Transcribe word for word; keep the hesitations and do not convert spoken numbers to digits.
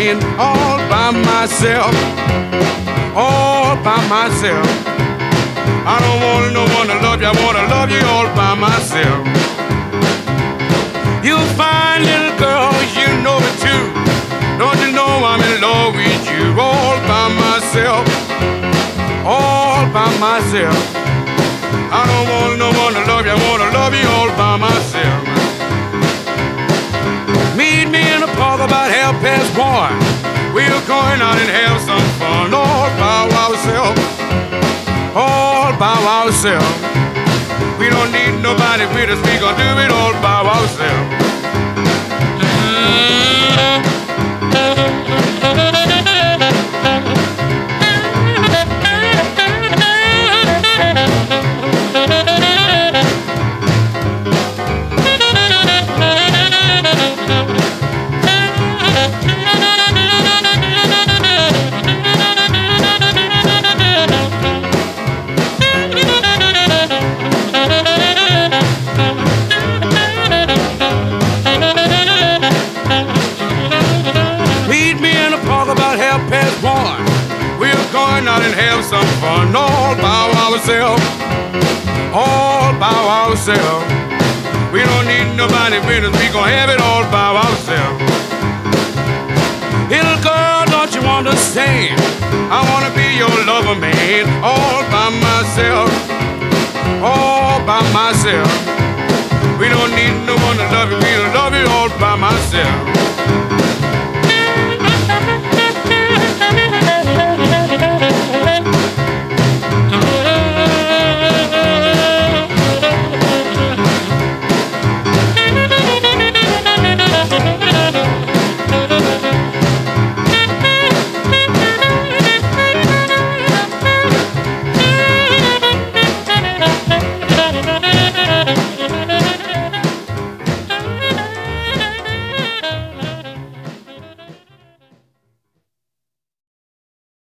man, all by myself, all by myself. I don't want no one to love you, I want to love you all by myself. You fine little girl, you know it too. Don't you know I'm in love with you, all by myself, all by myself. I don't want no one to love you, I want to love you all by myself. Meet me in the park about half past one. We're going out and have some fun, all by ourselves, all by ourselves. We don't need nobody with us, we gon' do it all by ourselves. About half past one, we're going out and have some fun, all by ourselves, all by ourselves. We don't need nobody with us, we gon' have it all by ourselves. Little girl, don't you understand? I wanna be your lover, man, all by myself, all by myself. We don't need no one to love you, we'll love you all by myself.